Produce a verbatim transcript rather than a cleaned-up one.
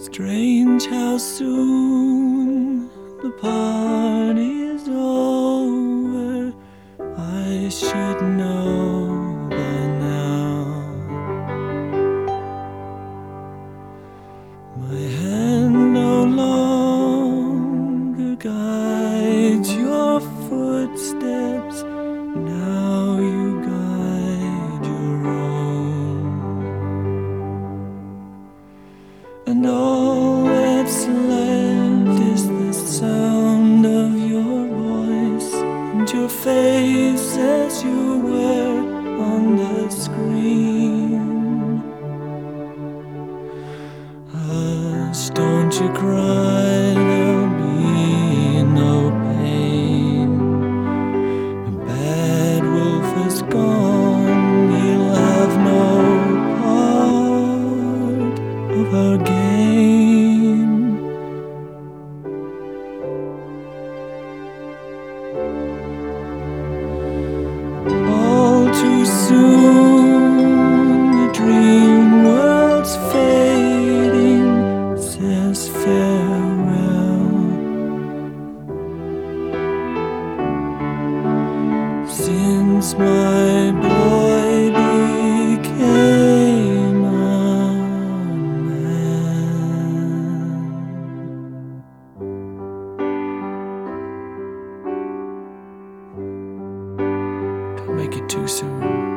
Strange how soon the party's over. I should know by now. My hand no longer guides your footsteps. Now you guide your own. And all that's left is the sound of your voice and your face as you were on the screen. Hush, don't you cry, there'll be no pain. The bad wolf is gone, he'll have no part of our game. All too soon the dream world's fading, says farewell. Since my boy became a man. Don't make it too soon.